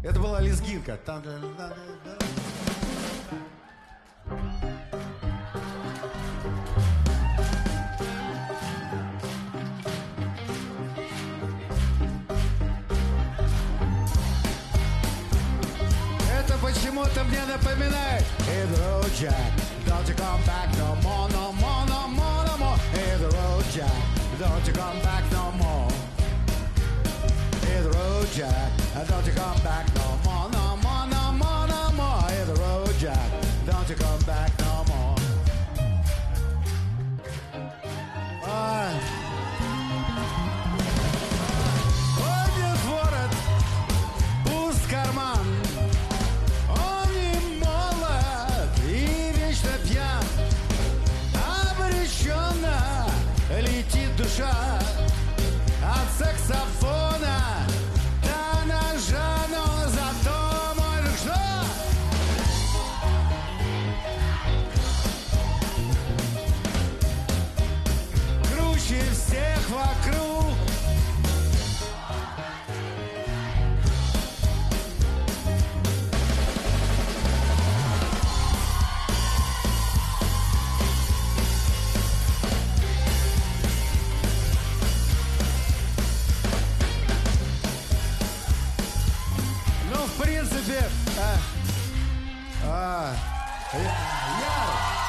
Это была лезгинка. Это почему-то мне напоминает Hit the road, Jack, don't you come back no more, no more, no more, no more. Hit the road, Jack, don't you come back no more. Hit the road, Jack, don't you come back no more, no more, no more, no more. Hit the road, Jack, don't you come back no more. Поднят ворот, пуст карман. Он не молод и вечно пьян. Обреченно летит душа от саксофона до ножа, но зато мой друг что? Круче всех вокруг. Ну, в принципе, Яр,